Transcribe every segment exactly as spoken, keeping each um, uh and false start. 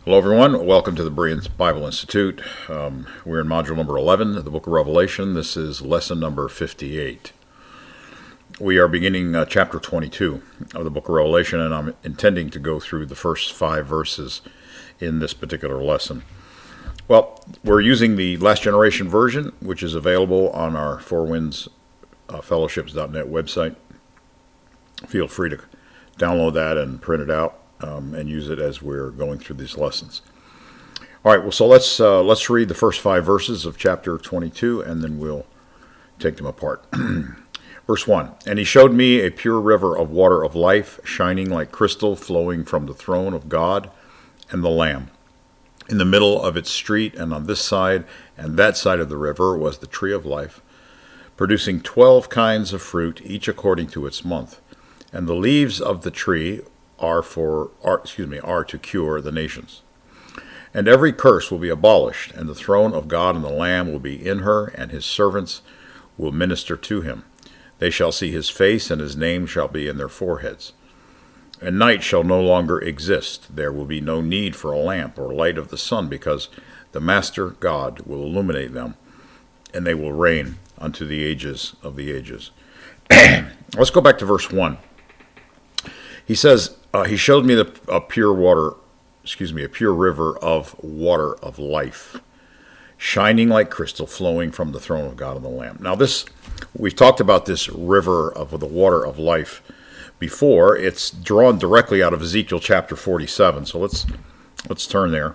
Hello, everyone. Welcome to the Bereans Bible Institute. Um, we're in module number eleven of the book of Revelation. This is lesson number fifty-eight. We are beginning uh, chapter twenty-two of the book of Revelation, and I'm intending to go through the first five verses in this particular lesson. Well, we're using the Last Generation version, which is available on our Four Winds uh, Fellowships dot net website. Feel free to download that and print it out. Um, and use it as we're going through these lessons. All right, well, so let's uh, let's read the first five verses of chapter twenty-two, and then we'll take them apart. Verse one, and he showed me a pure river of water of life, shining like crystal, flowing from the throne of God and the Lamb. In the middle of its street, and on this side and that side of the river, was the tree of life, producing twelve kinds of fruit, each according to its month. And the leaves of the tree are for are, excuse me are to cure the nations. And every curse will be abolished, and the throne of God and the Lamb will be in her, and his servants will minister to him. They shall see his face, and his name shall be in their foreheads. And night shall no longer exist. There will be no need for a lamp or light of the sun, because the Master God will illuminate them, and they will reign unto the ages of the ages. Let's go back to verse one. He says, uh, he showed me the a pure water, excuse me, a pure river of water of life, shining like crystal, flowing from the throne of God and the Lamb. Now this, we've talked about this river of the water of life before. It's drawn directly out of Ezekiel chapter forty-seven. So let's let's turn there.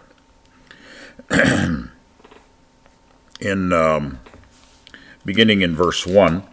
in um, beginning in verse one,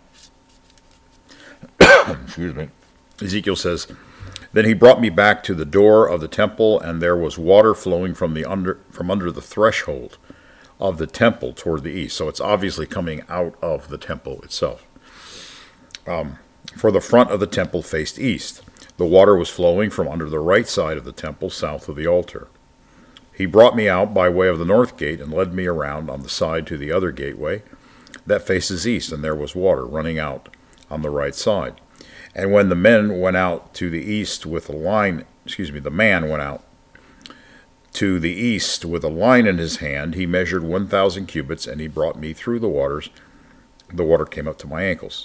excuse me, Ezekiel says, then he brought me back to the door of the temple, and there was water flowing from the under from under the threshold of the temple toward the east. So it's obviously coming out of the temple itself. Um, for the front of the temple faced east. The water was flowing from under the right side of the temple, south of the altar. He brought me out by way of the north gate and led me around on the side to the other gateway that faces east, and there was water running out on the right side. And when the men went out to the east with a line, excuse me, the man went out to the east with a line in his hand, he measured one thousand cubits, and he brought me through the waters. The water came up to my ankles.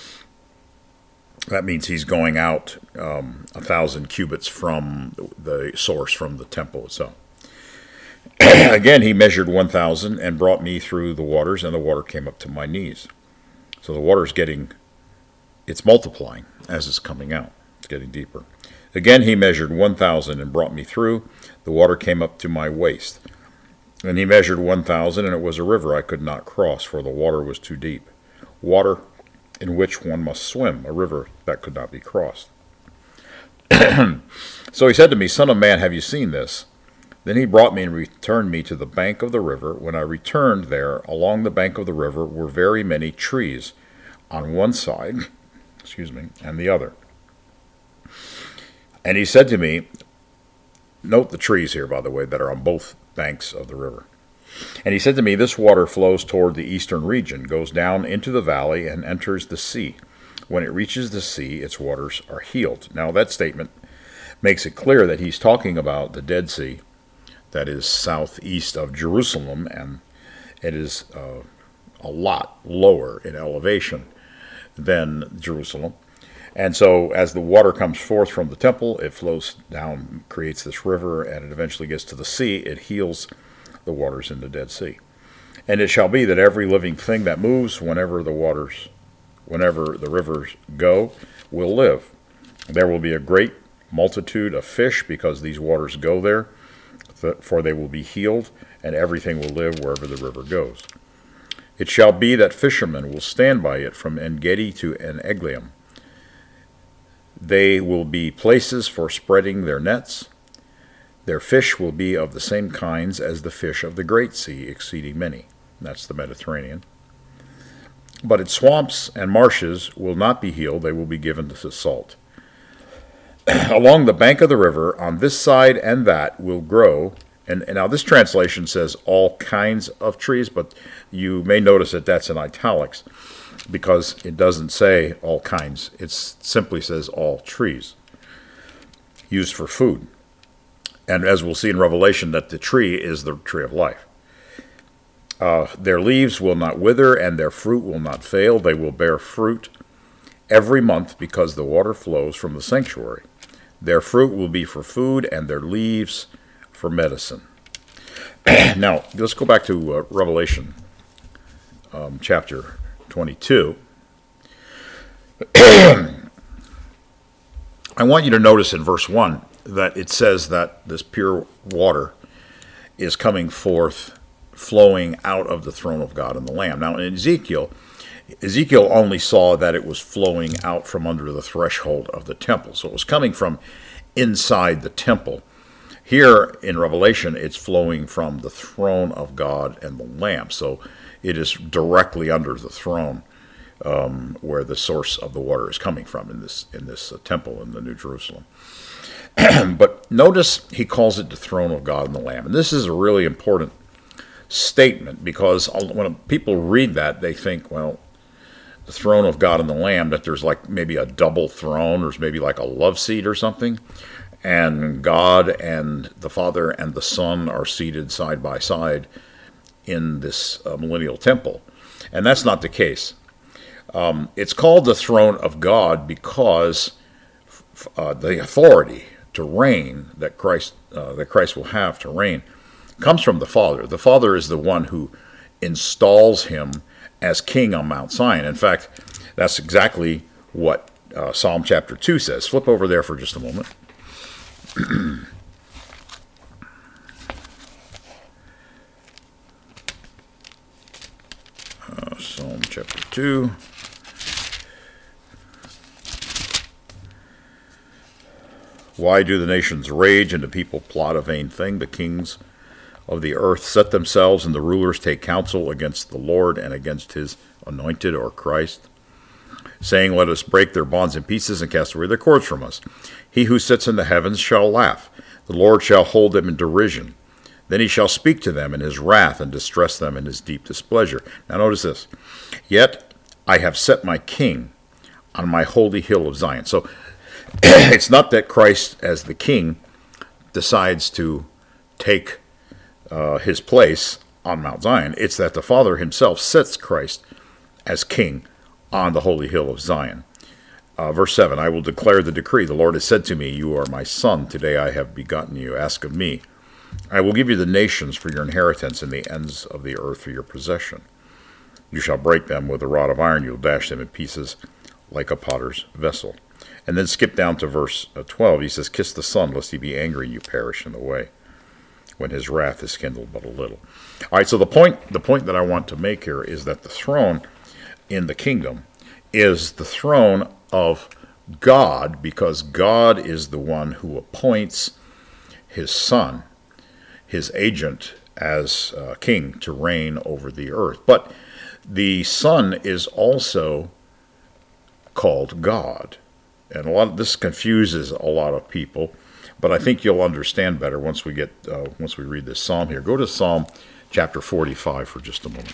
That means he's going out um, a thousand cubits from the source, from the temple itself. Again, he measured one thousand and brought me through the waters, and the water came up to my knees. So the water's getting... It's multiplying as it's coming out. It's getting deeper. Again, he measured one thousand and brought me through. The water came up to my waist. And he measured one thousand, and it was a river I could not cross, for the water was too deep. Water in which one must swim, a river that could not be crossed. So he said to me, Son of man, have you seen this? Then he brought me and returned me to the bank of the river. When I returned there, along the bank of the river were very many trees on one side, excuse me, and the other. And he said to me, note the trees here, by the way, that are on both banks of the river. And he said to me, this water flows toward the eastern region, goes down into the valley, and enters the sea. When it reaches the sea, its waters are healed. Now that statement makes it clear that he's talking about the Dead Sea that is southeast of Jerusalem, and it is uh, a lot lower in elevation than Jerusalem. And so as the water comes forth from the temple, it flows down, creates this river, and it eventually gets to the sea. It heals the waters in the Dead Sea. And it shall be that every living thing that moves whenever the waters, whenever the rivers go, will live. There will be a great multitude of fish because these waters go there, for they will be healed, and everything will live wherever the river goes. It shall be that fishermen will stand by it from En-Gedi to En-Eglaim. They will be places for spreading their nets. Their fish will be of the same kinds as the fish of the great sea, exceeding many. That's the Mediterranean. But its swamps and marshes will not be healed. They will be given to salt. Along the bank of the river, on this side and that, will grow. And, and now this translation says all kinds of trees, but you may notice that that's in italics because it doesn't say all kinds. It simply says all trees used for food. And as we'll see in Revelation, that the tree is the tree of life. Uh, their leaves will not wither, and their fruit will not fail. They will bear fruit every month, because the water flows from the sanctuary. Their fruit will be for food, and their leaves for medicine. Now, let's go back to uh, Revelation um, chapter twenty-two. I want you to notice in verse one that it says that this pure water is coming forth, flowing out of the throne of God and the Lamb. Now, in Ezekiel, Ezekiel only saw that it was flowing out from under the threshold of the temple. So it was coming from inside the temple. Here in Revelation, it's flowing from the throne of God and the Lamb. So it is directly under the throne um, where the source of the water is coming from in this in this uh, temple in the New Jerusalem. But notice he calls it the throne of God and the Lamb. And this is a really important statement, because when people read that, they think, well, the throne of God and the Lamb, that there's like maybe a double throne, or maybe like a love seat or something, and God and the Father and the Son are seated side by side in this uh, millennial temple. And that's not the case. Um, it's called the throne of God because uh, the authority to reign that Christ uh, that Christ will have to reign comes from the Father. The Father is the one who installs him as king on Mount Zion. In fact, that's exactly what uh, Psalm chapter two says. Flip over there for just a moment. uh, Psalm chapter two. Why do the nations rage and the people plot a vain thing? The kings of the earth set themselves, and the rulers take counsel against the Lord and against his anointed, or Christ, saying, let us break their bonds in pieces and cast away their cords from us. He who sits in the heavens shall laugh. The Lord shall hold them in derision. Then he shall speak to them in his wrath and distress them in his deep displeasure. Now notice this. Yet I have set my king on my holy hill of Zion. So it's not that Christ, as the king, decides to take uh, his place on Mount Zion. It's that the Father himself sets Christ as king on the holy hill of Zion. Uh, verse seven, I will declare the decree. The Lord has said to me, you are my son. Today I have begotten you. Ask of me. I will give you the nations for your inheritance, and the ends of the earth for your possession. You shall break them with a rod of iron. You will dash them in pieces like a potter's vessel. And then skip down to verse twelve. He says, kiss the Son, lest he be angry and you perish in the way, when his wrath is kindled but a little. All right, so the point, the point that I want to make here is that the throne in the kingdom is the throne of God, because God is the one who appoints his Son, his agent, as uh, king to reign over the earth. But the Son is also called God. And a lot of this confuses a lot of people, but I think you'll understand better once we get uh, once we read this psalm here. Go to Psalm chapter forty-five for just a moment.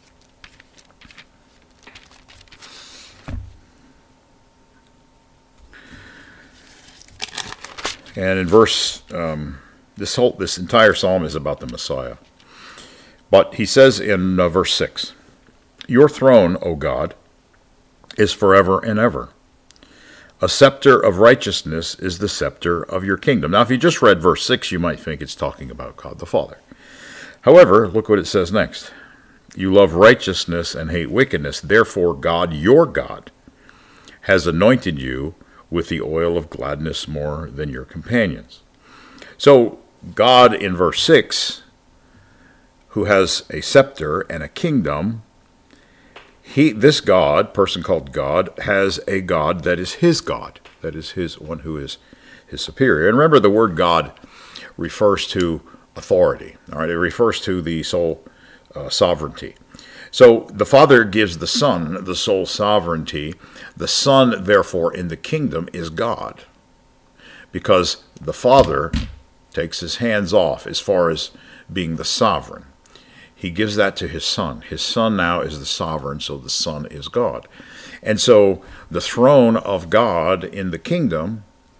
And in verse, um, this whole this entire psalm is about the Messiah. But he says in uh, verse six, your throne, O God, is forever and ever. A scepter of righteousness is the scepter of your kingdom. Now, if you just read verse six, you might think it's talking about God the Father. However, look what it says next. You love righteousness and hate wickedness. Therefore, God, your God, has anointed you with the oil of gladness more than your companions. So, God in verse six, who has a scepter and a kingdom, He, this God, person called God, has a God that is his God, that is his one who is his superior. And remember, the word God refers to authority. All right, it refers to the sole uh, sovereignty. So the Father gives the Son the sole sovereignty. The Son, therefore, in the kingdom is God, because the Father takes his hands off as far as being the sovereign. He gives that to his Son. His Son now is the sovereign, so the Son is God. And so the throne of God in the kingdom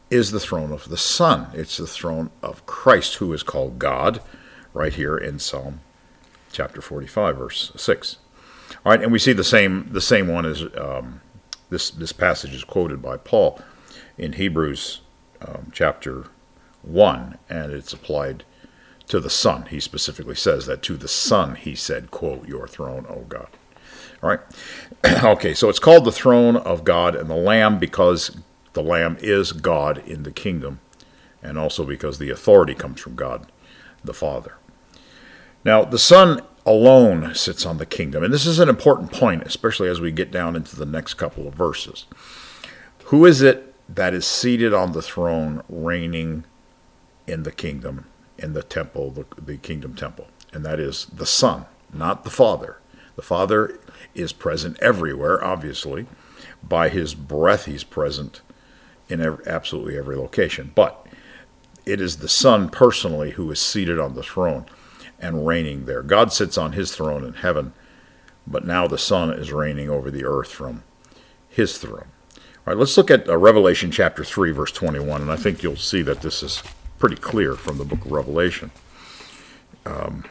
is the throne of the Son. It's the throne of Christ, who is called God, right here in Psalm chapter forty-five, verse six. All right, and we see the same the same one as um, this this passage is quoted by Paul in Hebrews um, chapter one, and it's applied to the Son. He specifically says that to the Son he said, quote, "Your throne, O God." All right. Okay, so it's called the throne of God and the Lamb because the Lamb is God in the kingdom, and also because the authority comes from God the Father. Now, the Son alone sits on the kingdom, and this is an important point, especially as we get down into the next couple of verses. Who is it that is seated on the throne, reigning in the kingdom, in the temple, the, the kingdom temple? And that is the Son, not the Father. The Father is present everywhere, obviously. By his breath, he's present in every, absolutely every location. But it is the Son personally who is seated on the throne and reigning there. God sits on his throne in heaven, but now the Son is reigning over the earth from his throne. All right, let's look at uh, Revelation chapter three, verse twenty-one, and I think you'll see that this is pretty clear from the book of Revelation. Um,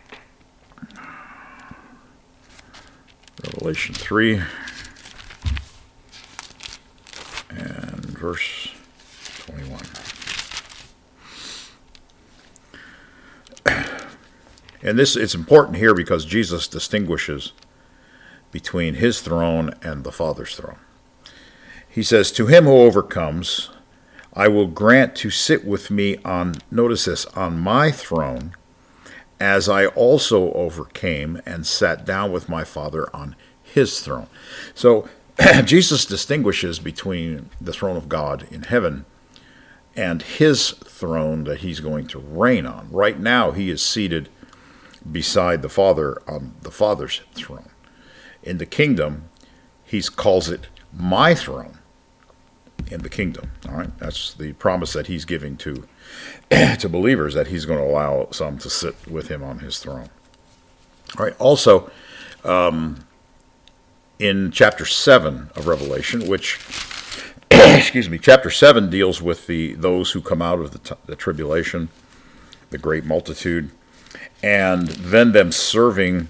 Revelation three and verse twenty-one. And this it's important here because Jesus distinguishes between his throne and the Father's throne. He says, "To him who overcomes, I will grant to sit with me on," notice this, "on my throne, as I also overcame and sat down with my Father on his throne." So Jesus distinguishes between the throne of God in heaven and his throne that he's going to reign on. Right now, he is seated beside the Father on the Father's throne. In the kingdom, he calls it my throne in the kingdom. All right, that's the promise that he's giving to to believers, that he's going to allow some to sit with him on his throne. All right. Also, um, in chapter seven of Revelation, which excuse me, chapter seven deals with the those who come out of the, t- the tribulation, the great multitude, and then them serving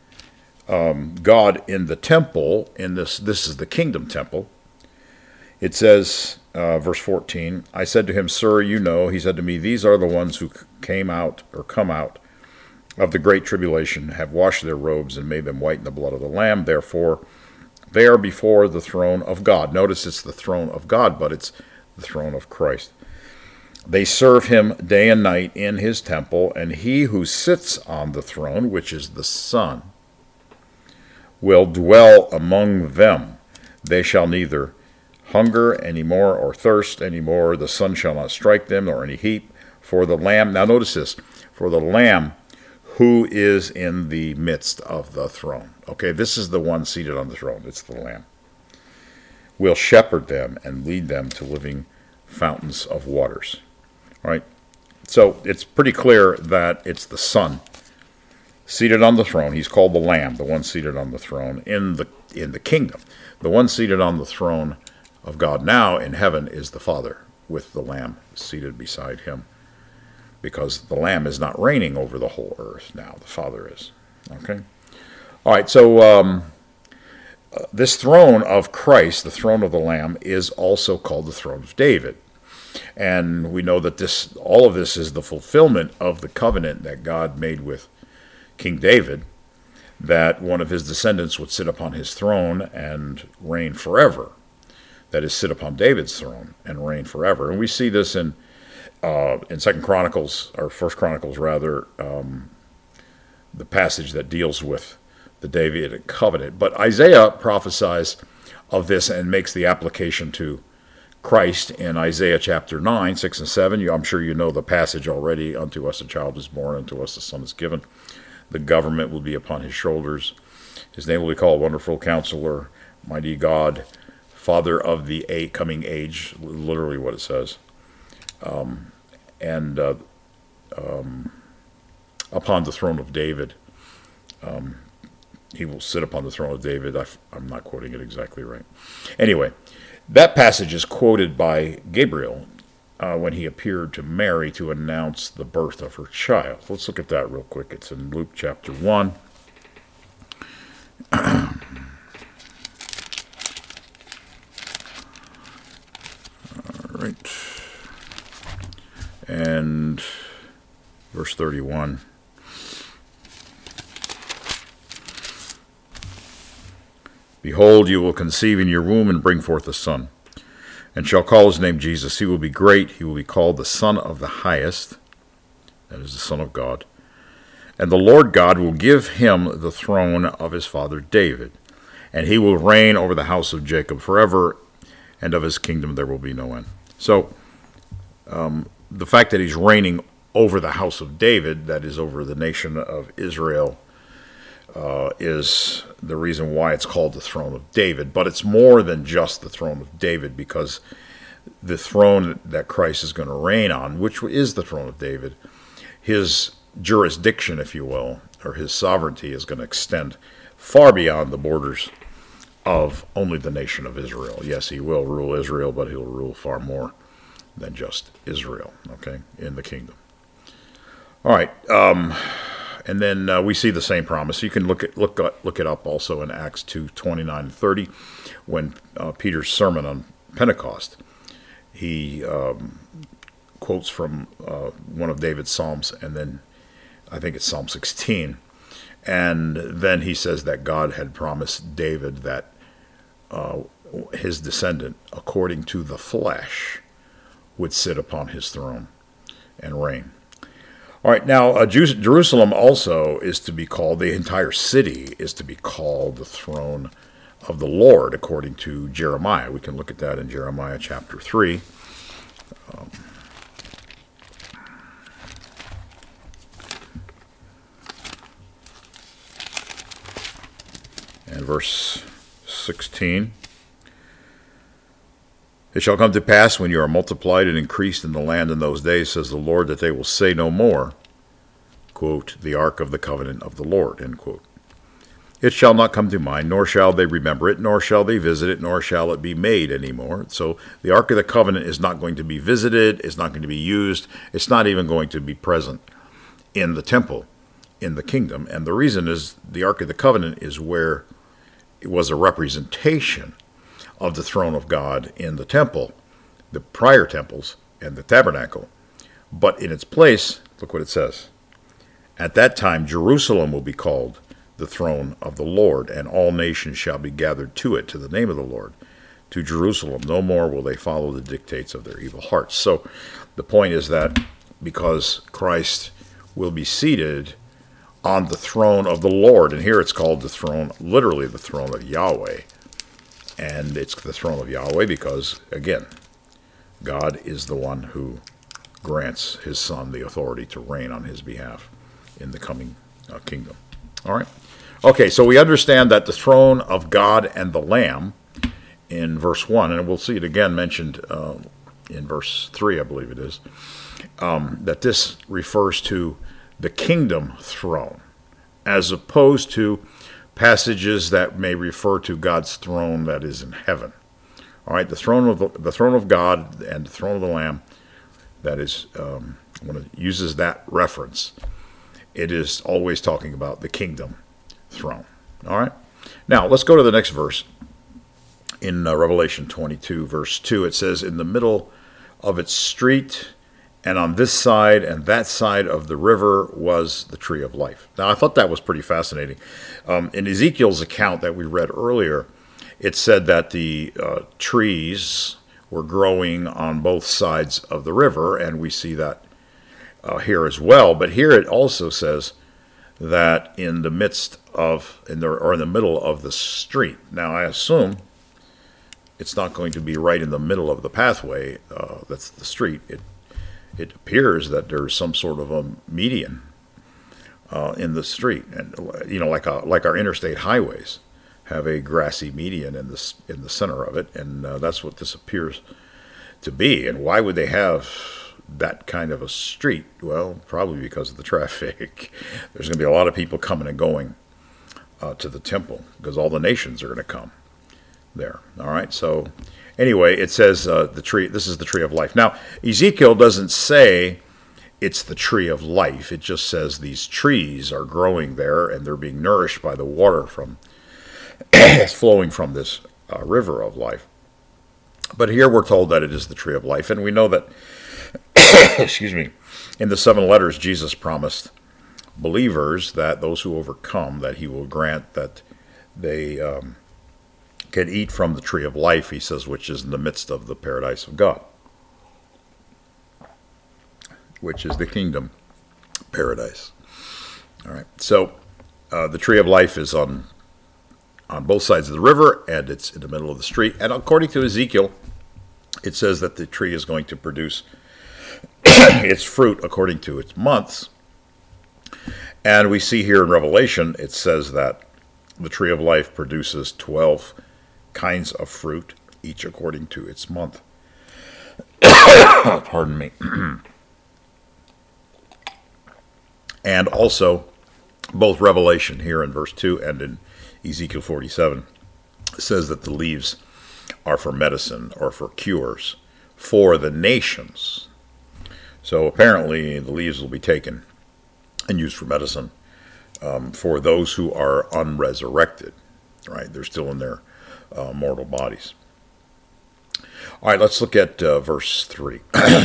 um, God in the temple. In this, this is the kingdom temple. It says, uh, verse fourteen, "I said to him, 'Sir, you know,' he said to me, 'these are the ones who came out or come out of the great tribulation, have washed their robes and made them white in the blood of the Lamb. Therefore, they are before the throne of God.'" Notice it's the throne of God, but it's the throne of Christ. "They serve him day and night in his temple, and he who sits on the throne, which is the Son, will dwell among them. They shall neither hunger any more or thirst any more. The sun shall not strike them, nor any heat. For the Lamb," now notice this, "for the Lamb who is in the midst of the throne." Okay, this is the one seated on the throne. It's the Lamb. "Will shepherd them and lead them to living fountains of waters." All right, so it's pretty clear that it's the Son seated on the throne. He's called the Lamb, the one seated on the throne in the in the kingdom. The one seated on the throne of God now in heaven is the Father, with the Lamb seated beside him, because the Lamb is not reigning over the whole earth now. The Father is. Okay? All right, so um, uh, this throne of Christ, the throne of the Lamb, is also called the throne of David. And we know that this, all of this is the fulfillment of the covenant that God made with King David, that one of his descendants would sit upon his throne and reign forever. That is, sit upon David's throne and reign forever. And we see this in uh, in Second Chronicles, or First Chronicles rather, um, the passage that deals with the Davidic covenant. But Isaiah prophesies of this and makes the application to Christ in Isaiah chapter nine, six and seven. You, I'm sure you know the passage already. "Unto us a child is born, unto us a son is given. The government will be upon his shoulders. His name will be called Wonderful Counselor, Mighty God, Father of the a- coming age," literally what it says. Um, and uh, um, upon the throne of David. Um, he will sit upon the throne of David. I, I'm not quoting it exactly right. Anyway, that passage is quoted by Gabriel uh, when he appeared to Mary to announce the birth of her child. Let's look at that real quick. It's in Luke chapter one. All right. And verse thirty-one. Behold, you will conceive in your womb and bring forth a son, and shall call his name Jesus. He will be great. He will be called the Son of the Highest, that is the Son of God. And the Lord God will give him the throne of his father David, and he will reign over the house of Jacob forever, and of his kingdom there will be no end. So, um, the fact that he's reigning over the house of David, that is over the nation of Israel, Uh, is the reason why it's called the throne of David. But it's more than just the throne of David, because the throne that Christ is going to reign on, which is the throne of David, his jurisdiction, if you will, or his sovereignty is going to extend far beyond the borders of only the nation of Israel. Yes, he will rule Israel, but he'll rule far more than just Israel, okay, in the kingdom. All right, um... And then uh, we see the same promise. You can look at look look it up also in Acts two twenty-nine and thirty, when uh, Peter's sermon on Pentecost, he um, quotes from uh, one of David's psalms, and then I think it's Psalm sixteen, and then he says that God had promised David that uh, his descendant, according to the flesh, would sit upon his throne and reign. All right, now uh, Jerusalem also is to be called, the entire city is to be called the throne of the Lord, according to Jeremiah. We can look at that in Jeremiah chapter three. Um, and verse sixteen. It shall come to pass when you are multiplied and increased in the land in those days, says the Lord, that they will say no more, quote, the ark of the covenant of the Lord, end quote. It shall not come to mind, nor shall they remember it, nor shall they visit it, nor shall it be made anymore. So the ark of the covenant is not going to be visited, it's not going to be used, it's not even going to be present in the temple, in the kingdom. And the reason is the ark of the covenant is where it was a representation of the throne of God in the temple, the prior temples, and the tabernacle. But in its place, look what it says. At that time, Jerusalem will be called the throne of the Lord, and all nations shall be gathered to it, to the name of the Lord, to Jerusalem. No more will they follow the dictates of their evil hearts. So the point is that because Christ will be seated on the throne of the Lord, and here it's called the throne, literally the throne of Yahweh. And it's the throne of Yahweh because, again, God is the one who grants his son the authority to reign on his behalf in the coming uh, kingdom. All right? Okay, so we understand that the throne of God and the Lamb in verse one, and we'll see it again mentioned uh, in verse three, I believe it is, um, that this refers to the kingdom throne, as opposed to passages that may refer to God's throne that is in heaven. All right, the throne of the, the throne of God and the throne of the Lamb, that is, um, when it uses that reference, it is always talking about the kingdom throne. All right, now let's go to the next verse. In uh, Revelation twenty-two, verse two, it says, in the middle of its street, and on this side and that side of the river was the tree of life. Now, I thought that was pretty fascinating. Um, in Ezekiel's account that we read earlier, it said that the uh, trees were growing on both sides of the river, and we see that uh, here as well. But here it also says that in the midst of, in the, or in the middle of the street. Now, I assume it's not going to be right in the middle of the pathway, uh, that's the street. It It appears that there's some sort of a median uh, in the street, and you know, like a, like our interstate highways have a grassy median in the in the center of it, and uh, that's what this appears to be. And why would they have that kind of a street? Well, probably because of the traffic. There's going to be a lot of people coming and going uh, to the temple because all the nations are going to come there. All right, so Anyway, it says uh, the tree. This is the tree of life. Now, Ezekiel doesn't say it's the tree of life. It just says these trees are growing there and they're being nourished by the water from flowing from this uh, river of life. But here we're told that it is the tree of life, and we know that, excuse me, in the seven letters Jesus promised believers that those who overcome, that he will grant that they um, can eat from the tree of life, he says, which is in the midst of the paradise of God, which is the kingdom paradise. All right, so uh, the tree of life is on on both sides of the river, and it's in the middle of the street. And according to Ezekiel, it says that the tree is going to produce its fruit according to its months. And we see here in Revelation, it says that the tree of life produces twelve kinds of fruit, each according to its month. Pardon me. And also, both Revelation here in verse two and in Ezekiel forty-seven says that the leaves are for medicine or for cures for the nations. So apparently the leaves will be taken and used for medicine um, for those who are unresurrected, right? They're still in their uh, mortal bodies. All right, let's look at uh, verse three.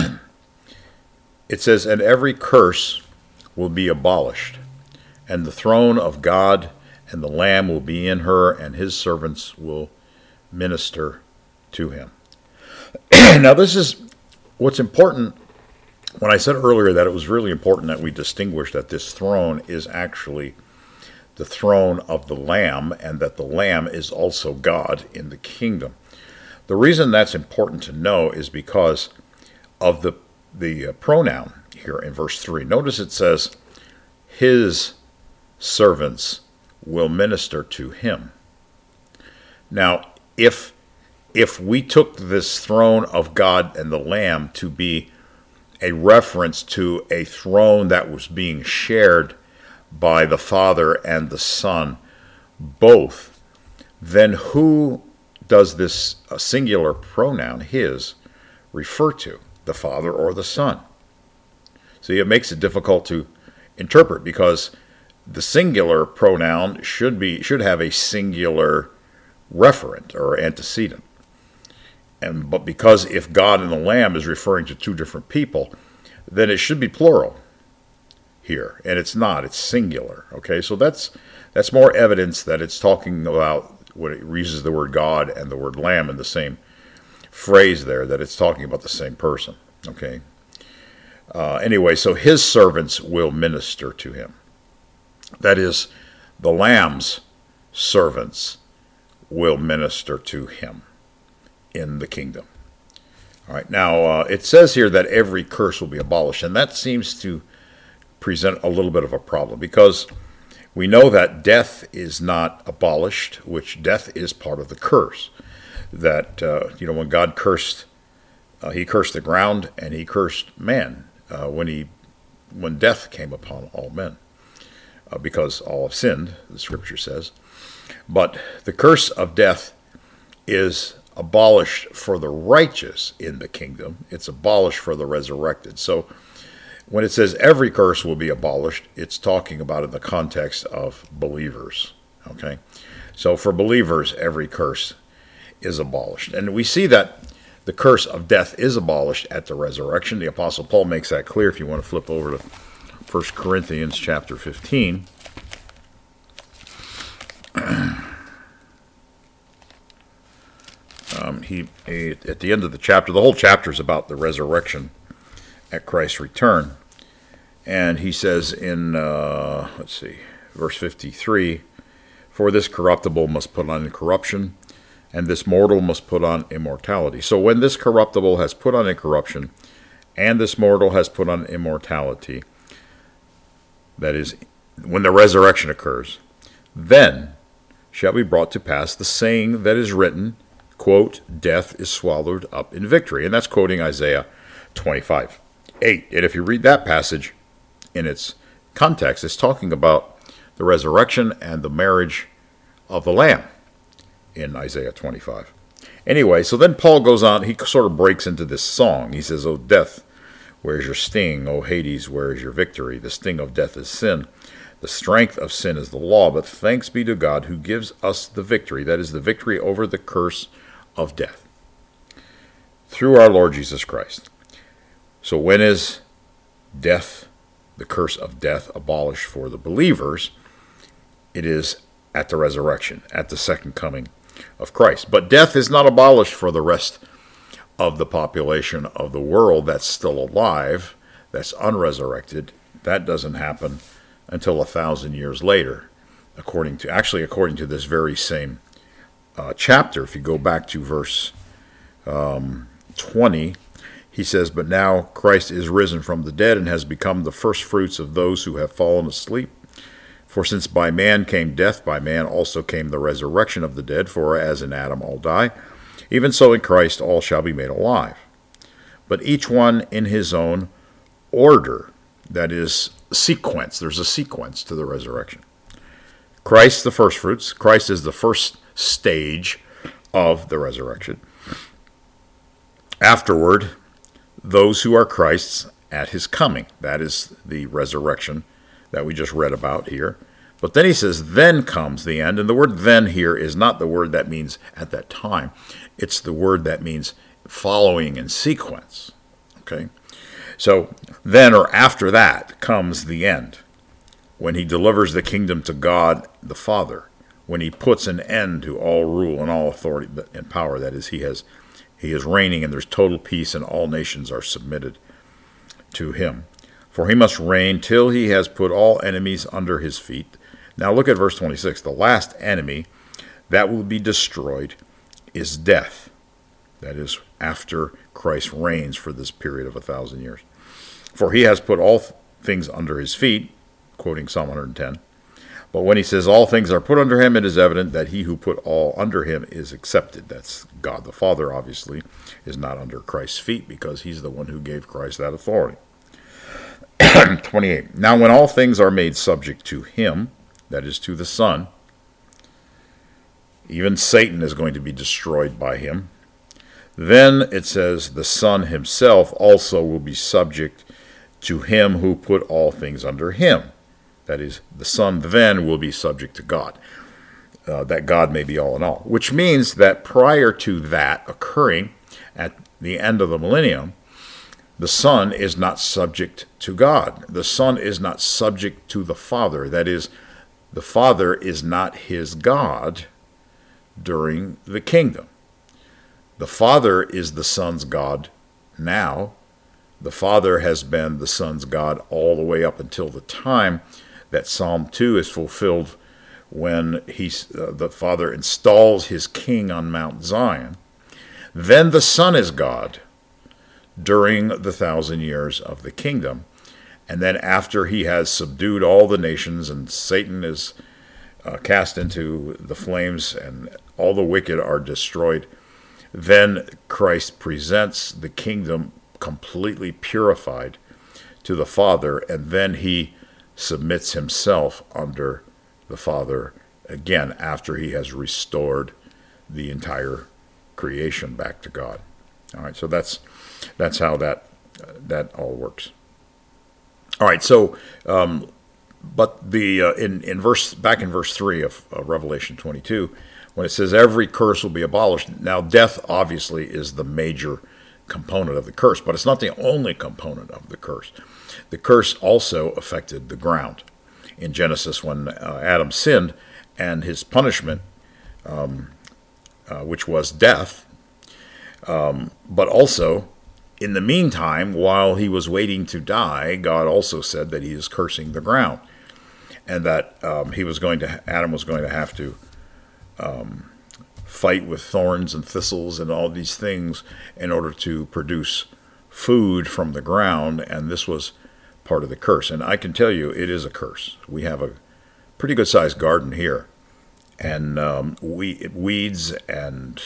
It says, "And every curse will be abolished, and the throne of God and the Lamb will be in her, and his servants will minister to him." Now, this is what's important. When I said earlier that it was really important that we distinguish that this throne is actually the throne of the Lamb, and that the Lamb is also God in the kingdom. The reason that's important to know is because of the, the pronoun here in verse three. Notice it says, his servants will minister to him. Now, if if we took this throne of God and the Lamb to be a reference to a throne that was being shared by the Father and the Son, both, then who does this singular pronoun, his, refer to? The Father or the Son? See, it makes it difficult to interpret, because the singular pronoun should be should have a singular referent or antecedent. And but because if God and the Lamb is referring to two different people, then it should be plural here, and it's not. It's singular. Okay, so that's that's more evidence that it's talking about, when it uses the word God and the word Lamb in the same phrase there, that it's talking about the same person. Okay. Uh, anyway, so his servants will minister to him. That is, the Lamb's servants will minister to him in the kingdom. All right, now uh, it says here that every curse will be abolished, and that seems to present a little bit of a problem, because we know that death is not abolished, which death is part of the curse. That, uh, you know, when God cursed, uh, he cursed the ground and he cursed man uh, when he when death came upon all men. Uh, because all have sinned, the scripture says. But the curse of death is abolished for the righteous in the kingdom. It's abolished for the resurrected. So when it says every curse will be abolished, it's talking about in the context of believers. Okay? So for believers, every curse is abolished. And we see that the curse of death is abolished at the resurrection. The Apostle Paul makes that clear. If you want to flip over to First Corinthians chapter fifteen. um, he, he at the end of the chapter, the whole chapter is about the resurrection at Christ's return, and he says in uh, let's see, verse fifty-three, "For this corruptible must put on incorruption, and this mortal must put on immortality." So when this corruptible has put on incorruption, and this mortal has put on immortality, that is, when the resurrection occurs, then shall be brought to pass the saying that is written, quote, "Death is swallowed up in victory." And that's quoting Isaiah twenty-five eight. And if you read that passage in its context, it's talking about the resurrection and the marriage of the Lamb in Isaiah twenty-five. Anyway, so then Paul goes on, he sort of breaks into this song. He says, "O death, where is your sting? O Hades, where is your victory? The sting of death is sin. The strength of sin is the law. But thanks be to God who gives us the victory." That is the victory over the curse of death, through our Lord Jesus Christ. So when is death, the curse of death, abolished for the believers? It is at the resurrection, at the second coming of Christ. But death is not abolished for the rest of the population of the world that's still alive, that's unresurrected. That doesn't happen until a thousand years later, according to actually according to this very same uh, chapter. If you go back to verse um, twenty, he says, "But now Christ is risen from the dead and has become the first fruits of those who have fallen asleep. For since by man came death, by man also came the resurrection of the dead. For as in Adam all die, even so in Christ all shall be made alive. But each one in his own order," that is, sequence. There's a sequence to the resurrection. Christ the first fruits. Christ is the first stage of the resurrection. Afterward, those who are Christ's at his coming. That is the resurrection that we just read about here. But then he says, then comes the end. And the word then here is not the word that means at that time. It's the word that means following in sequence. Okay? So then or after that comes the end, when he delivers the kingdom to God the Father, when he puts an end to all rule and all authority and power. That is, he has he is reigning, and there's total peace, and all nations are submitted to him. For he must reign till he has put all enemies under his feet. Now look at verse twenty-six. The last enemy that will be destroyed is death. That is, after Christ reigns for this period of a thousand years. For he has put all things under his feet, quoting Psalm one hundred ten. But when he says all things are put under him, it is evident that he who put all under him is accepted. That's God the Father, obviously, is not under Christ's feet, because he's the one who gave Christ that authority. twenty-eight. Now when all things are made subject to him, that is, to the Son, even Satan is going to be destroyed by him. Then it says the Son himself also will be subject to him who put all things under him. That is, the Son then will be subject to God, uh, that God may be all in all. Which means that prior to that occurring at the end of the millennium, the Son is not subject to God. The Son is not subject to the Father. That is, the Father is not his God during the kingdom. The Father is the Son's God now. The Father has been the Son's God all the way up until the time that Psalm two is fulfilled, when he's, uh, the Father installs his king on Mount Zion. Then the Son is God during the thousand years of the kingdom. And then after he has subdued all the nations and Satan is uh, cast into the flames and all the wicked are destroyed, then Christ presents the kingdom completely purified to the Father, and then he submits himself under the Father again after he has restored the entire creation back to God. All right, so that's that's how that uh, that all works. All right, so um, but the uh, in in verse back in verse three of uh, Revelation twenty-two, when it says every curse will be abolished. Now, death obviously is the major component of the curse, but it's not the only component of the curse. The curse also affected the ground. In Genesis, when uh, Adam sinned, and his punishment, um, uh, which was death, um, but also, in the meantime, while he was waiting to die, God also said that he is cursing the ground, and that um, he was going to, Adam was going to have to um, fight with thorns and thistles and all these things in order to produce food from the ground, and this was part of the curse. And I can tell you, it is a curse. We have a pretty good-sized garden here, and um, we, weeds and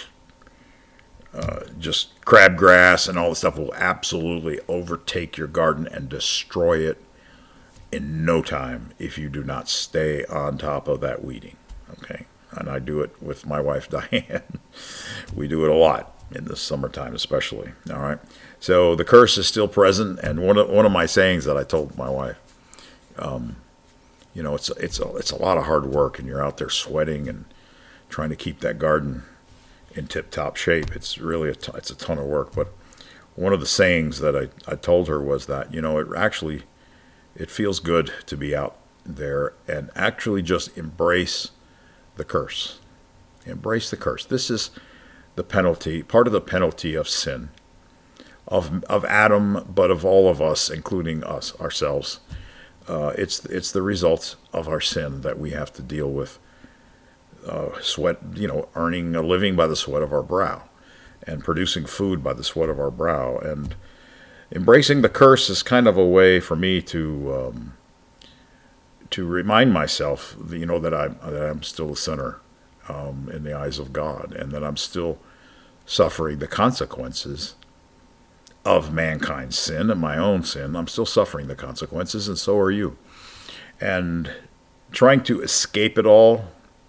uh, just crabgrass and all the stuff will absolutely overtake your garden and destroy it in no time if you do not stay on top of that weeding. Okay, and I do it with my wife, Diane. We do it a lot in the summertime especially, all right? So the curse is still present, and one of, one of my sayings that I told my wife, um, you know, it's, it's, a, it's a lot of hard work, and you're out there sweating and trying to keep that garden in tip-top shape. It's really a t- it's a ton of work, but one of the sayings that I, I told her was that, you know, it actually, it feels good to be out there and actually just embrace the curse. Embrace the curse. This is the penalty, part of the penalty of sin, of of Adam, but of all of us, including us, ourselves. Uh, it's it's the result of our sin that we have to deal with. Uh, sweat, you know, earning a living by the sweat of our brow, and producing food by the sweat of our brow. And embracing the curse is kind of a way for me to um, to remind myself, you know, that I'm that I'm still a sinner um, in the eyes of God, and that I'm still suffering the consequences of mankind's sin and my own sin. I'm still suffering the consequences, and so are you. And trying to escape it all,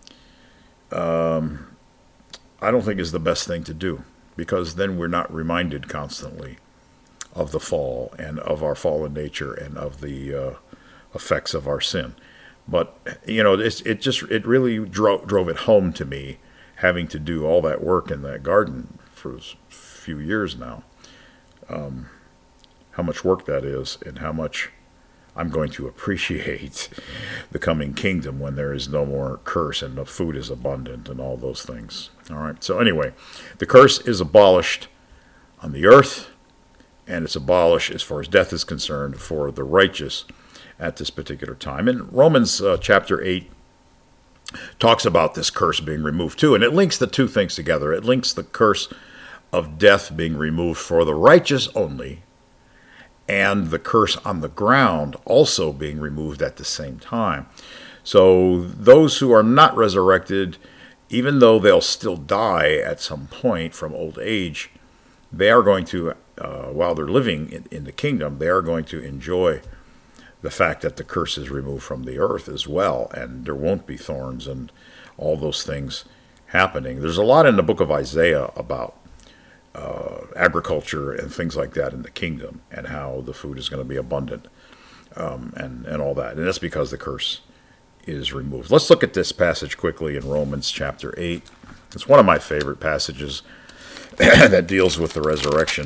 um, I don't think is the best thing to do, because then we're not reminded constantly of the fall and of our fallen nature and of the uh, effects of our sin. But, you know, it's, it just, it really drove, drove it home to me, having to do all that work in that garden for a few years now, um, how much work that is, and how much I'm going to appreciate the coming kingdom when there is no more curse and the food is abundant and all those things. All right. So anyway, the curse is abolished on the earth, and it's abolished as far as death is concerned for the righteous at this particular time. And Romans uh, chapter eight talks about this curse being removed too, and it links the two things together. It links the curse of death being removed for the righteous only, and the curse on the ground also being removed at the same time. So those who are not resurrected, even though they'll still die at some point from old age, they are going to, uh, while they're living in, in the kingdom, they are going to enjoy the fact that the curse is removed from the earth as well, and there won't be thorns and all those things happening. There's a lot in the book of Isaiah about Uh, agriculture and things like that in the kingdom, and how the food is going to be abundant, um, and, and all that. And that's because the curse is removed. Let's look at this passage quickly in Romans chapter eight. It's one of my favorite passages that deals with the resurrection.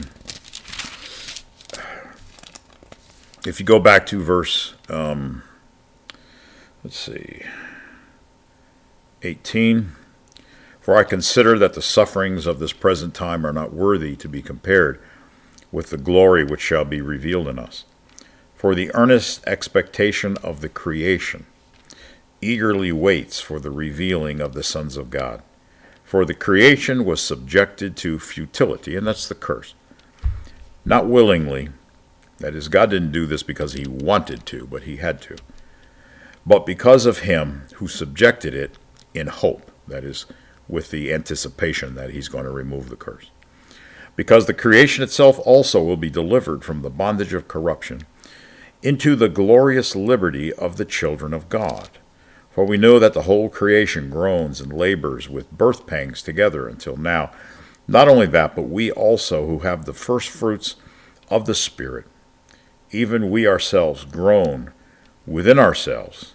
If you go back to verse, um, let's see, eighteen, for I consider that the sufferings of this present time are not worthy to be compared with the glory which shall be revealed in us. For the earnest expectation of the creation eagerly waits for the revealing of the sons of God. For the creation was subjected to futility, and that's the curse, not willingly. That is, God didn't do this because he wanted to, but he had to. But because of him who subjected it in hope, that is, with the anticipation that he's going to remove the curse. Because the creation itself also will be delivered from the bondage of corruption into the glorious liberty of the children of God. For we know that the whole creation groans and labors with birth pangs together until now. Not only that, but we also who have the first fruits of the Spirit, even we ourselves groan within ourselves,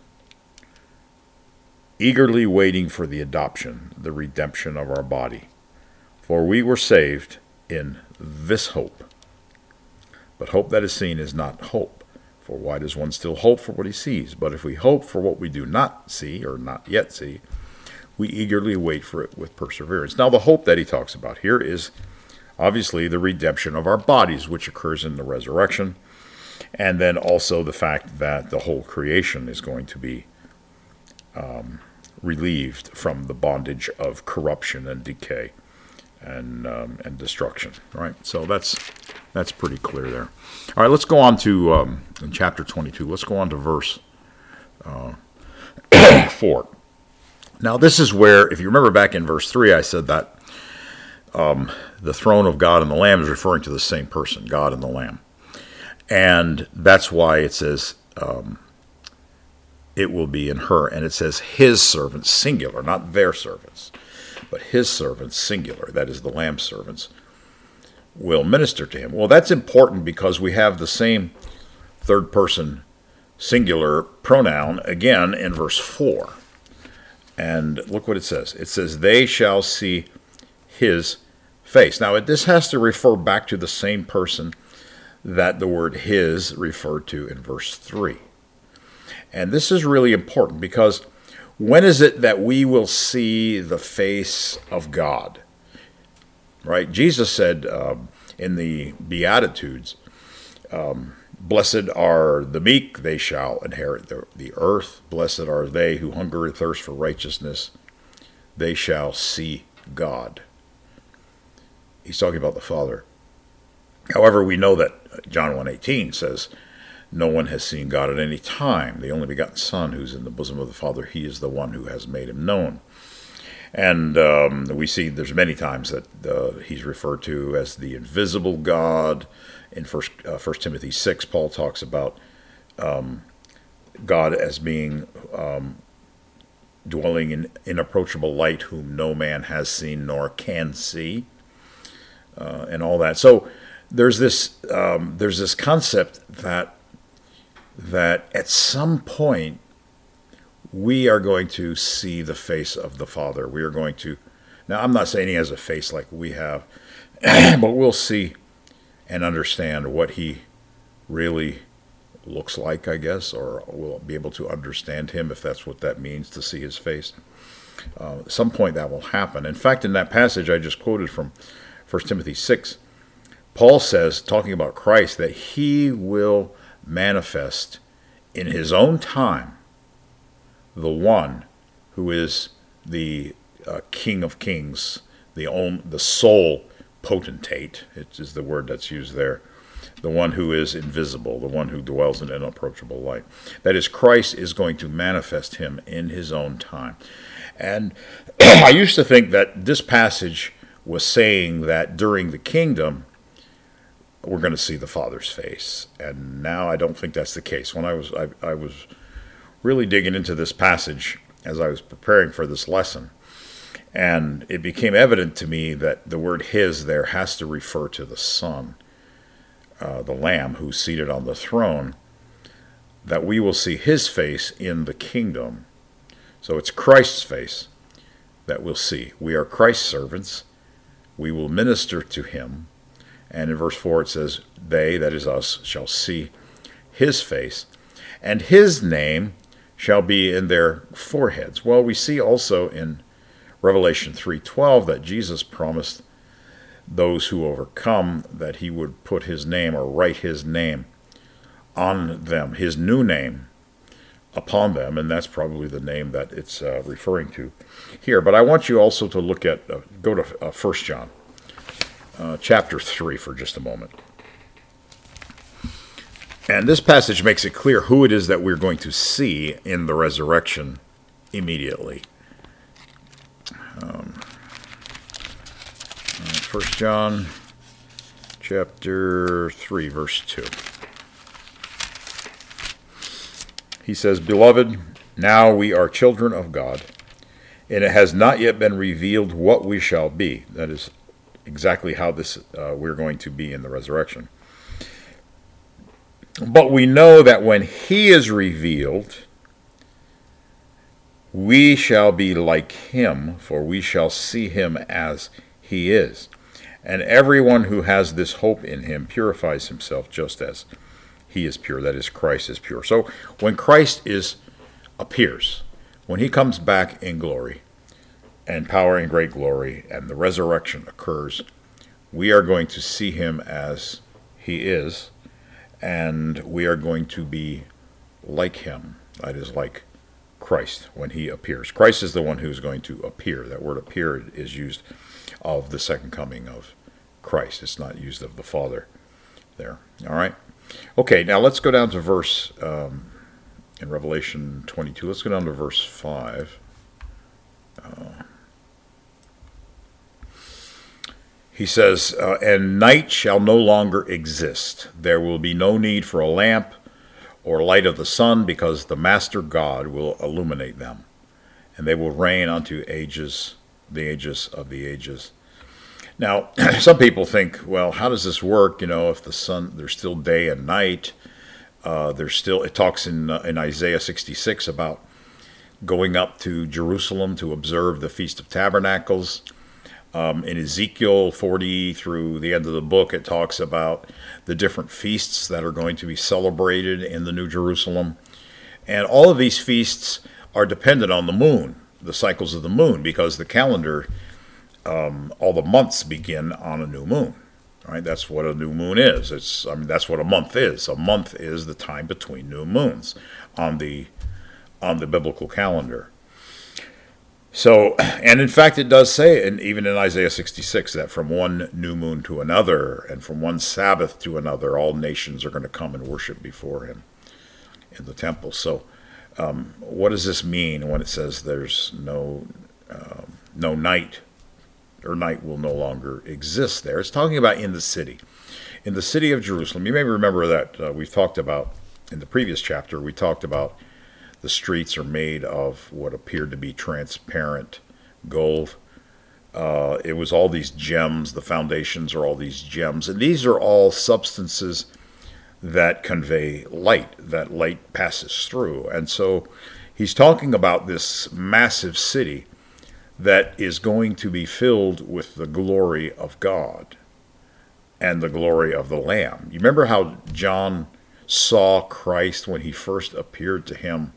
eagerly waiting for the adoption, the redemption of our body. For we were saved in this hope. But hope that is seen is not hope. For why does one still hope for what he sees? But if we hope for what we do not see, or not yet see, we eagerly wait for it with perseverance. Now, the hope that he talks about here is obviously the redemption of our bodies, which occurs in the resurrection, and then also the fact that the whole creation is going to be um, relieved from the bondage of corruption and decay and um, and destruction. Right. So that's that's pretty clear there. All right. Let's go on to um, in chapter twenty-two. Let's go on to verse uh, four. Now, this is where, if you remember back in verse three, I said that um, the throne of God and the Lamb is referring to the same person, God and the Lamb, and that's why it says. Um, it will be in her. And it says his servants, singular, not their servants, but his servants, singular, that is the Lamb's servants, will minister to him. Well, that's important because we have the same third person singular pronoun again in verse four. And look what it says. It says, they shall see his face. Now, this has to refer back to the same person that the word his referred to in verse three. And this is really important because when is it that we will see the face of God? Right? Jesus said um, in the Beatitudes, um, blessed are the meek, they shall inherit the, the earth. Blessed are they who hunger and thirst for righteousness, they shall see God. He's talking about the Father. However, we know that John one eighteen says, no one has seen God at any time. The only begotten Son who's in the bosom of the Father, he is the one who has made him known. And um, we see there's many times that uh, he's referred to as the invisible God. In First, uh, First Timothy six, Paul talks about um, God as being um, dwelling in inapproachable light, whom no man has seen nor can see, uh, and all that. So there's this um, there's this concept that that at some point we are going to see the face of the Father. We are going to. Now, I'm not saying he has a face like we have, but we'll see and understand what he really looks like, I guess, or we'll be able to understand him if that's what that means, to see his face. Uh, at some point that will happen. In fact, in that passage I just quoted from First Timothy six, Paul says, talking about Christ, that he will manifest in his own time the one who is the uh, King of Kings, the, own, the sole potentate, it is the word that's used there, the one who is invisible, the one who dwells in unapproachable light. That is, Christ is going to manifest him in his own time. And I used to think that this passage was saying that during the kingdom, we're going to see the Father's face. And now I don't think that's the case. When I was I, I was really digging into this passage as I was preparing for this lesson, and it became evident to me that the word his there has to refer to the Son, uh, the Lamb who's seated on the throne, that we will see his face in the kingdom. So it's Christ's face that we'll see. We are Christ's servants. We will minister to him. And in verse four it says, they, that is us, shall see his face, and his name shall be in their foreheads. Well, we see also in Revelation three twelve that Jesus promised those who overcome that he would put his name, or write his name on them, his new name upon them, and that's probably the name that it's uh, referring to here. But I want you also to look at, uh, go to uh, First John, uh, chapter three for just a moment. And this passage makes it clear who it is that we're going to see in the resurrection immediately. Um, First John chapter three, verse two. He says, beloved, now we are children of God, and it has not yet been revealed what we shall be. That is exactly how this uh, we're going to be in the resurrection. But we know that when he is revealed, we shall be like him, for we shall see him as he is. And everyone who has this hope in him purifies himself just as he is pure. That is, Christ is pure. So when Christ is appears, when he comes back in glory and power and great glory, and the resurrection occurs, we are going to see him as he is, and we are going to be like him. That is, like Christ when he appears. Christ is the one who's going to appear. That word appear is used of the second coming of Christ. It's not used of the Father there. All right? Okay, now let's go down to verse, um, in Revelation twenty-two, let's go down to verse five. Uh, he says, uh, and night shall no longer exist. There will be no need for a lamp or light of the sun, because the Master God will illuminate them, and they will reign unto ages, the ages of the ages. Now, some people think, well, how does this work? You know, if the sun, there's still day and night. Uh, there's still, it talks in uh, in Isaiah sixty-six about going up to Jerusalem to observe the Feast of Tabernacles. Um, in Ezekiel forty through the end of the book, it talks about the different feasts that are going to be celebrated in the New Jerusalem. And all of these feasts are dependent on the moon, the cycles of the moon, because the calendar, um, all the months begin on a new moon. Right? That's what a new moon is. It's, I mean, that's what a month is. A month is the time between new moons on the on the biblical calendar. So, and in fact, it does say, and even in Isaiah sixty-six, that from one new moon to another, and from one Sabbath to another, all nations are going to come and worship before him in the temple. So, um, what does this mean when it says there's no uh, no night, or night will no longer exist there? It's talking about in the city, in the city of Jerusalem. You may remember that uh, we've talked about in the previous chapter. We talked about the streets are made of what appeared to be transparent gold. Uh, it was all these gems. The foundations are all these gems. And these are all substances that convey light, that light passes through. And so he's talking about this massive city that is going to be filled with the glory of God and the glory of the Lamb. You remember how John saw Christ when he first appeared to him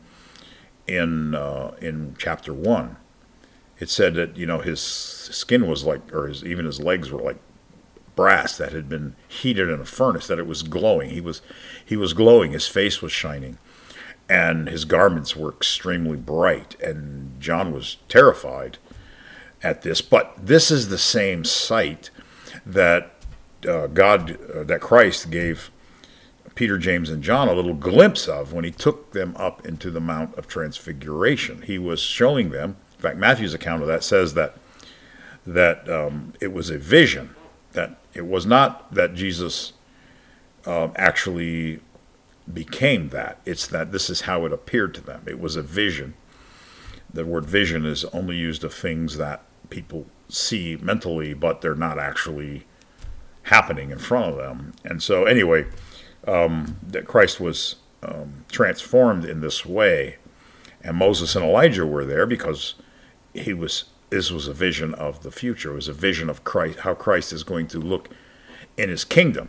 in uh, in chapter one? It said that, you know, his skin was like, or his, even his legs were like brass that had been heated in a furnace, that it was glowing. He was he was glowing. His face was shining, and his garments were extremely bright. And John was terrified at this. But this is the same sight that uh, God, uh, that Christ gave Peter, James, and John a little glimpse of when he took them up into the Mount of Transfiguration. He was showing them, in fact, Matthew's account of that says that that um, it was a vision, that it was not that Jesus um, actually became that. It's that this is how it appeared to them. It was a vision. The word vision is only used of things that people see mentally, but they're not actually happening in front of them. And so anyway, Um, that Christ was um, transformed in this way, and Moses and Elijah were there because he was. This was a vision of the future. It was a vision of Christ, how Christ is going to look in His kingdom,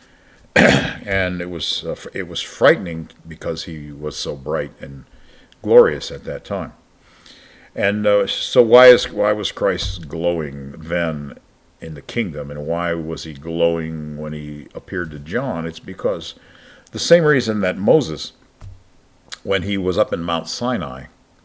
and it was uh, it was frightening because he was so bright and glorious at that time. And uh, so, why is why was Christ glowing then in the kingdom, and why was he glowing when he appeared to John? It's because the same reason that Moses, when he was up in Mount Sinai,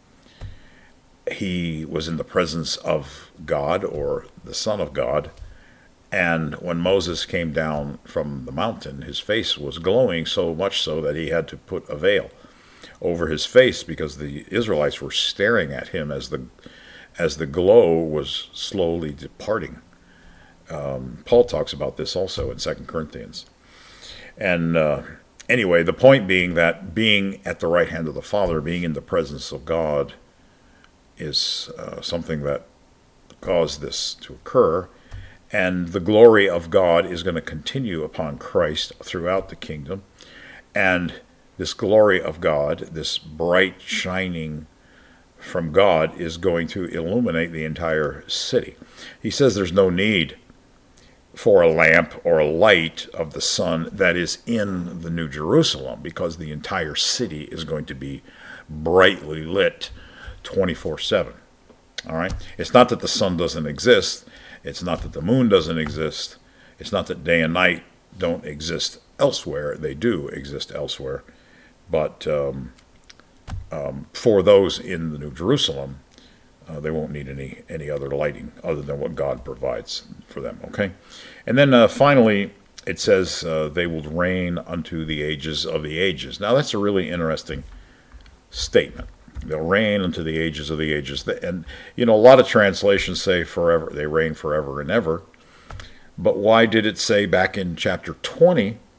he was in the presence of God, or the Son of God, and when Moses came down from the mountain, his face was glowing, so much so that he had to put a veil over his face because the Israelites were staring at him as the as the glow was slowly departing. Um, Paul talks about this also in Second Corinthians. And uh, anyway, the point being that being at the right hand of the Father, being in the presence of God, is uh, something that caused this to occur. And the glory of God is going to continue upon Christ throughout the kingdom. And this glory of God, this bright shining from God, is going to illuminate the entire city. He says there's no need for a lamp or a light of the sun that is in the New Jerusalem, because the entire city is going to be brightly lit twenty-four seven. All right? It's not that the sun doesn't exist. It's not that the moon doesn't exist. It's not that day and night don't exist elsewhere. They do exist elsewhere. But um, um, for those in the New Jerusalem, Uh, they won't need any any other lighting other than what God provides for them, okay? And then uh, finally, it says uh, they will reign unto the ages of the ages. Now, that's a really interesting statement. They'll reign unto the ages of the ages. And, you know, a lot of translations say forever. They reign forever and ever. But why did it say back in chapter twenty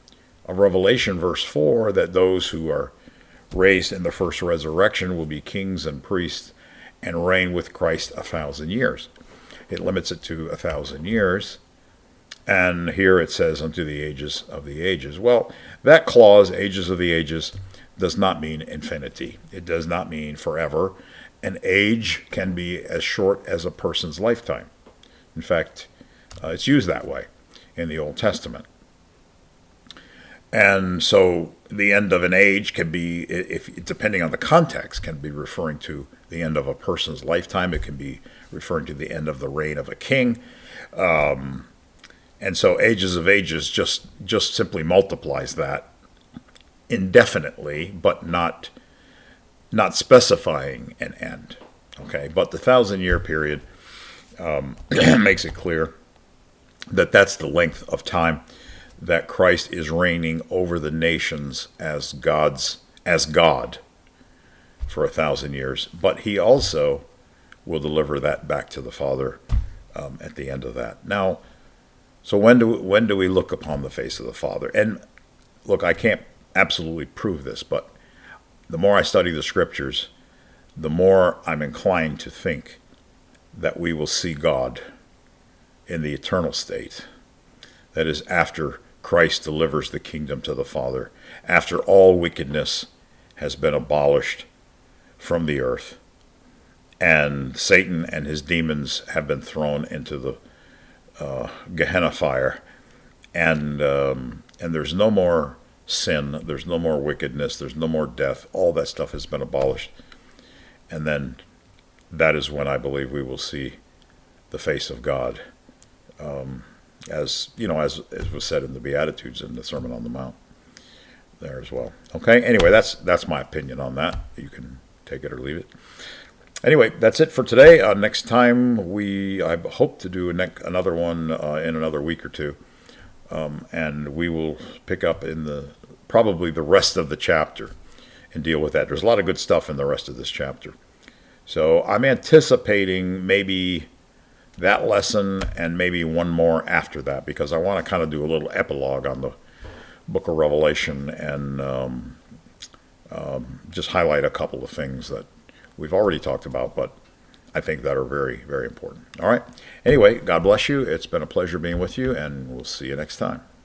of Revelation, verse four, that those who are raised in the first resurrection will be kings and priests and reign with Christ a thousand years. It limits it to a thousand years. And here it says, unto the ages of the ages. Well, that clause, ages of the ages, does not mean infinity. It does not mean forever. An age can be as short as a person's lifetime. In fact, uh, it's used that way in the Old Testament. And so the end of an age can be, if depending on the context, can be referring to the end of a person's lifetime. It can be referring to the end of the reign of a king. Um, and so ages of ages just, just simply multiplies that indefinitely, but not not specifying an end. Okay, but the thousand year period um, makes it clear that that's the length of time that Christ is reigning over the nations as God's as God for a thousand years. But he also will deliver that back to the Father um, at the end of that. Now, so when do when do we look upon the face of the Father? And look, I can't absolutely prove this, but the more I study the scriptures, the more I'm inclined to think that we will see God in the eternal state. That is, after Christ delivers the kingdom to the Father, after all wickedness has been abolished from the earth, and Satan and his demons have been thrown into the uh, Gehenna fire, and um, and there's no more sin, there's no more wickedness, there's no more death, all that stuff has been abolished. And then that is when I believe we will see the face of God, um, as you know, as, as was said in the Beatitudes in the Sermon on the Mount there as well. Okay, anyway, that's that's my opinion on that. You can take it or leave it. Anyway, that's it for today. Uh, next time, we I hope to do a ne- another one uh, in another week or two. Um, and we will pick up in the probably the rest of the chapter and deal with that. There's a lot of good stuff in the rest of this chapter. So I'm anticipating maybe that lesson and maybe one more after that, because I want to kind of do a little epilogue on the book of Revelation and um, um, just highlight a couple of things that we've already talked about, but I think that are very, very important. All right. Anyway, God bless you. It's been a pleasure being with you, and we'll see you next time.